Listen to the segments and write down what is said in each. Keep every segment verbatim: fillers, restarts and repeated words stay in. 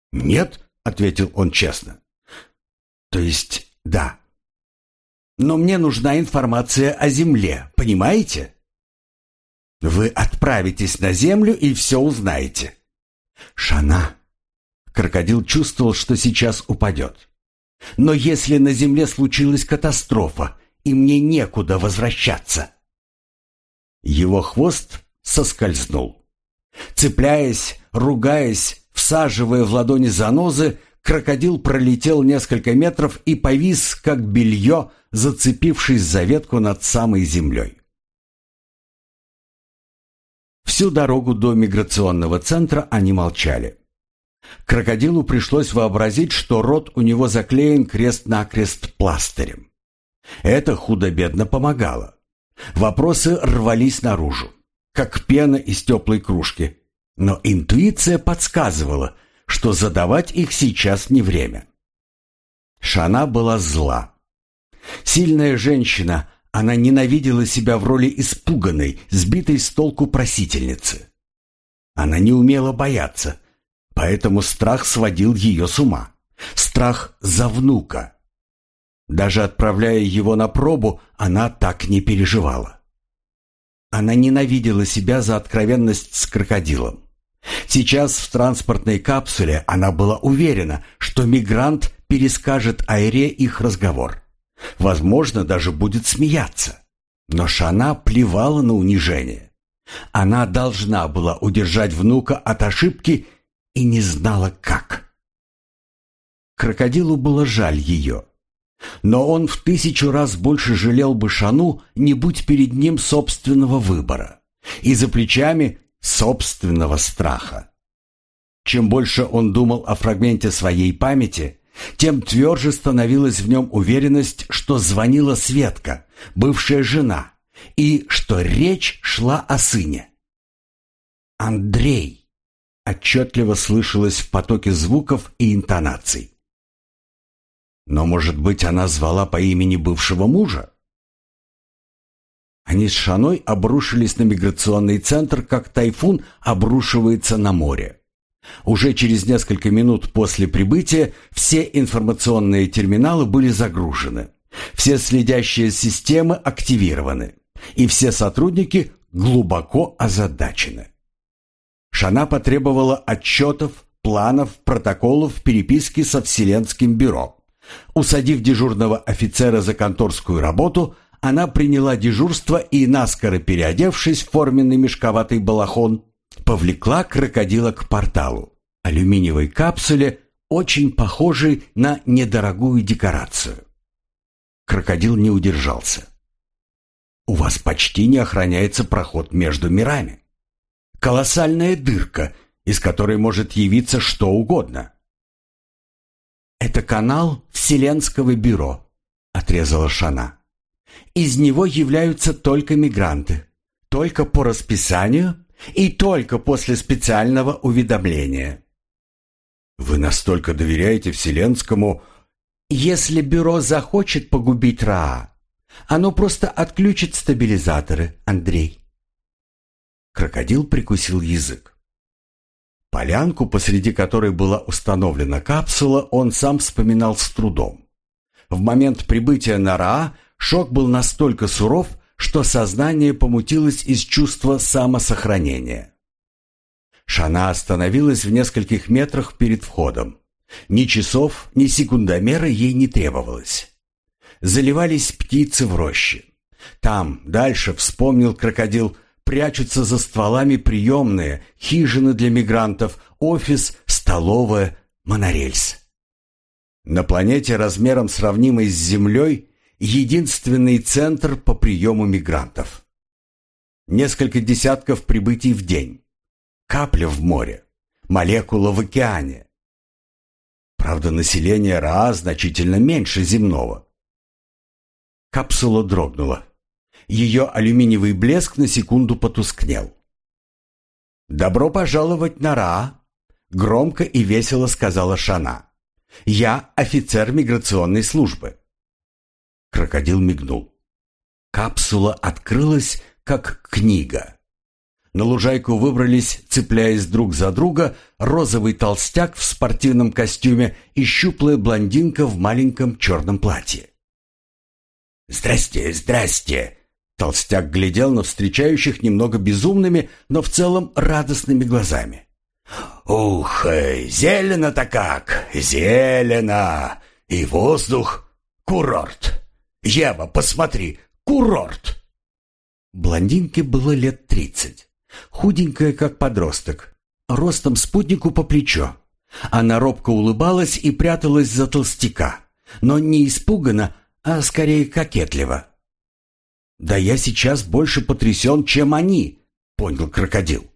«Нет», — ответил он честно. «То есть, да. Но мне нужна информация о Земле, понимаете? Вы отправитесь на Землю и все узнаете». «Шана». Крокодил чувствовал, что сейчас упадет. «Но если на Земле случилась катастрофа, и мне некуда возвращаться?» Его хвост соскользнул. Цепляясь, ругаясь, всаживая в ладони занозы, крокодил пролетел несколько метров и повис, как белье, зацепившись за ветку над самой землей. Всю дорогу до миграционного центра они молчали. Крокодилу пришлось вообразить, что рот у него заклеен крест-накрест пластырем. Это худо-бедно помогало. Вопросы рвались наружу, как пена из теплой кружки, но интуиция подсказывала, что задавать их сейчас не время. Шана была зла. Сильная женщина, она ненавидела себя в роли испуганной, сбитой с толку просительницы. Она не умела бояться, поэтому страх сводил ее с ума. Страх за внука. Даже отправляя его на пробу, она так не переживала. Она ненавидела себя за откровенность с крокодилом. Сейчас в транспортной капсуле она была уверена, что мигрант перескажет Айре их разговор. Возможно, даже будет смеяться. Но Шана плевала на унижение. Она должна была удержать внука от ошибки и не знала как. Крокодилу было жаль ее. Но он в тысячу раз больше жалел бы Шану, не будь перед ним собственного выбора и за плечами собственного страха. Чем больше он думал о фрагменте своей памяти, тем тверже становилась в нем уверенность, что звонила Светка, бывшая жена, и что речь шла о сыне. «Андрей!» — отчетливо слышалось в потоке звуков и интонаций. Но, может быть, она звала по имени бывшего мужа? Они с Шаной обрушились на миграционный центр, как тайфун обрушивается на море. Уже через несколько минут после прибытия все информационные терминалы были загружены, все следящие системы активированы, и все сотрудники глубоко озадачены. Шана потребовала отчетов, планов, протоколов переписки со Вселенским бюро. Усадив дежурного офицера за конторскую работу, она приняла дежурство и, наскоро переодевшись в форменный мешковатый балахон, повлекла крокодила к порталу, алюминиевой капсуле, очень похожей на недорогую декорацию. Крокодил не удержался. «У вас почти не охраняется проход между мирами. Колоссальная дырка, из которой может явиться что угодно». «Это канал Вселенского бюро», — отрезала Шана. «Из него являются только мигранты, только по расписанию и только после специального уведомления». «Вы настолько доверяете Вселенскому...» «Если бюро захочет погубить Раа, оно просто отключит стабилизаторы, Андрей». Крокодил прикусил язык. Полянку, посреди которой была установлена капсула, он сам вспоминал с трудом. В момент прибытия на Раа шок был настолько суров, что сознание помутилось из чувства самосохранения. Шана остановилась в нескольких метрах перед входом. Ни часов, ни секундомера ей не требовалось. Заливались птицы в роще. Там, дальше, вспомнил крокодил, прячутся за стволами приемные, хижины для мигрантов, офис, столовая, монорельс. На планете размером сравнимой с Землей единственный центр по приему мигрантов. Несколько десятков прибытий в день. Капля в море, молекула в океане. Правда, население Раа значительно меньше земного. Капсула дрогнула. Ее алюминиевый блеск на секунду потускнел. «Добро пожаловать на Раа», — громко и весело сказала Шана. «Я офицер миграционной службы». Крокодил мигнул. Капсула открылась, как книга. На лужайку выбрались, цепляясь друг за друга, розовый толстяк в спортивном костюме и щуплая блондинка в маленьком черном платье. «Здрасте, здрасте!» Толстяк глядел на встречающих немного безумными, но в целом радостными глазами. «Ух, зелено-то как! Зелено! И воздух! Курорт! Ева, посмотри, курорт!» Блондинке было лет тридцать. Худенькая, как подросток, ростом спутнику по плечо. Она робко улыбалась и пряталась за толстяка, но не испуганно, а скорее кокетливо. «Да я сейчас больше потрясен, чем они», — понял крокодил.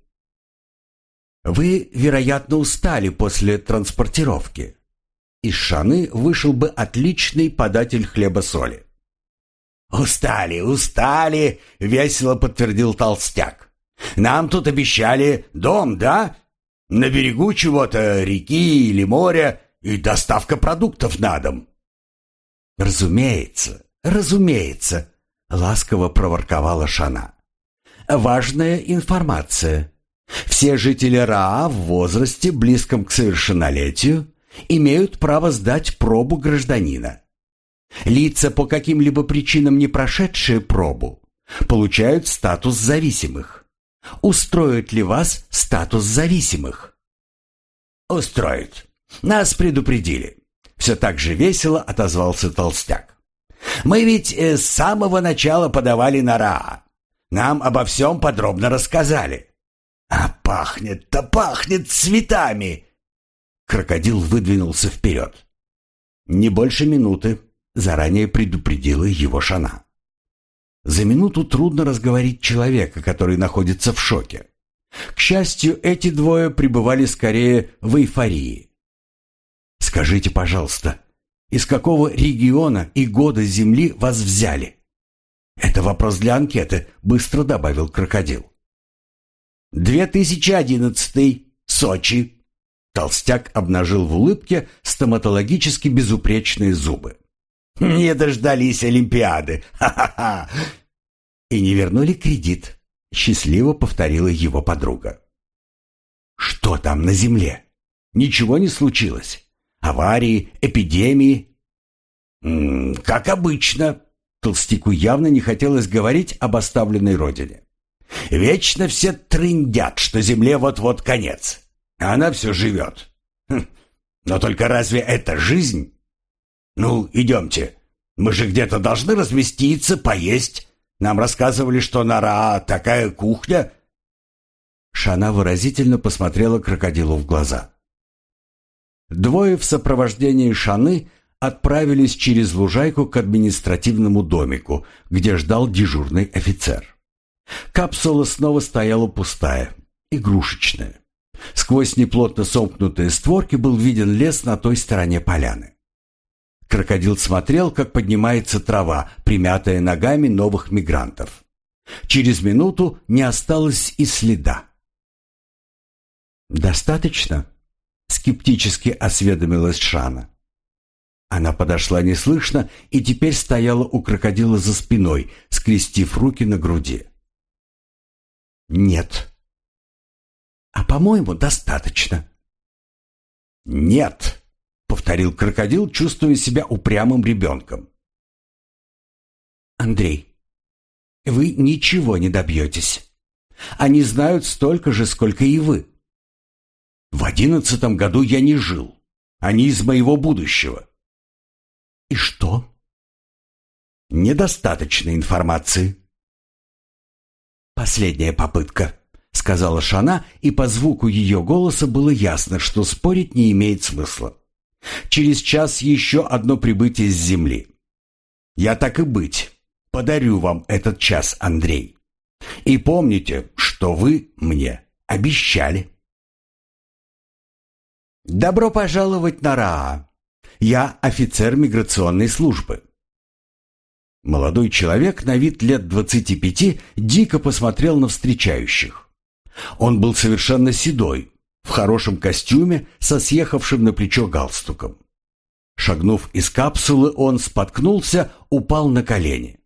«Вы, вероятно, устали после транспортировки. Из Шаны вышел бы отличный податель хлеба-соли». «Устали, устали», — весело подтвердил толстяк. «Нам тут обещали дом, да? На берегу чего-то, реки или моря, и доставка продуктов на дом». «Разумеется, разумеется», — ласково проворковала Шана. «Важная информация. Все жители Раа в возрасте, близком к совершеннолетию, имеют право сдать пробу гражданина. Лица, по каким-либо причинам не прошедшие пробу, получают статус зависимых. Устроит ли вас статус зависимых?» «Устроит. Нас предупредили». Все так же весело отозвался толстяк. «Мы ведь с самого начала подавали на Раа. Нам обо всем подробно рассказали. А пахнет-то пахнет цветами!» Крокодил выдвинулся вперед. «Не больше минуты», — заранее предупредила его Шана. За минуту трудно разговорить человека, который находится в шоке. К счастью, эти двое пребывали скорее в эйфории. «Скажите, пожалуйста, из какого региона и года Земли вас взяли?» «Это вопрос для анкеты», — быстро добавил крокодил. «две тысячи одиннадцатый, Сочи». Толстяк обнажил в улыбке стоматологически безупречные зубы. «Не дождались Олимпиады! Ха-ха-ха!» «И не вернули кредит», — счастливо повторила его подруга. «Что там на Земле? Ничего не случилось? Аварии, эпидемии?» М -м, «Как обычно», — толстяку явно не хотелось говорить об оставленной родине. «Вечно все трындят, что Земле вот-вот конец, а она все живет. Хм, но только разве это жизнь? Ну, идемте, мы же где-то должны разместиться, поесть. Нам рассказывали, что на Раа такая кухня». Шана выразительно посмотрела крокодилу в глаза. Двое в сопровождении Шаны отправились через лужайку к административному домику, где ждал дежурный офицер. Капсула снова стояла пустая, игрушечная. Сквозь неплотно сомкнутые створки был виден лес на той стороне поляны. Крокодил смотрел, как поднимается трава, примятая ногами новых мигрантов. Через минуту не осталось и следа. «Достаточно?» — скептически осведомилась Шана. Она подошла неслышно и теперь стояла у крокодила за спиной, скрестив руки на груди. «Нет». «А, по-моему, достаточно». «Нет», — повторил крокодил, чувствуя себя упрямым ребенком. «Андрей, вы ничего не добьетесь. Они знают столько же, сколько и вы. В одиннадцатом году я не жил. Они из моего будущего». «И что?» «Недостаточно информации». «Последняя попытка», — сказала Шана, и по звуку ее голоса было ясно, что спорить не имеет смысла. «Через час еще одно прибытие с Земли. Я так и быть, подарю вам этот час, Андрей. И помните, что вы мне обещали». «Добро пожаловать на Раа. Я офицер миграционной службы». Молодой человек, на вид лет двадцати пяти, дико посмотрел на встречающих. Он был совершенно седой, в хорошем костюме, со съехавшим на плечо галстуком. Шагнув из капсулы, он споткнулся, упал на колени.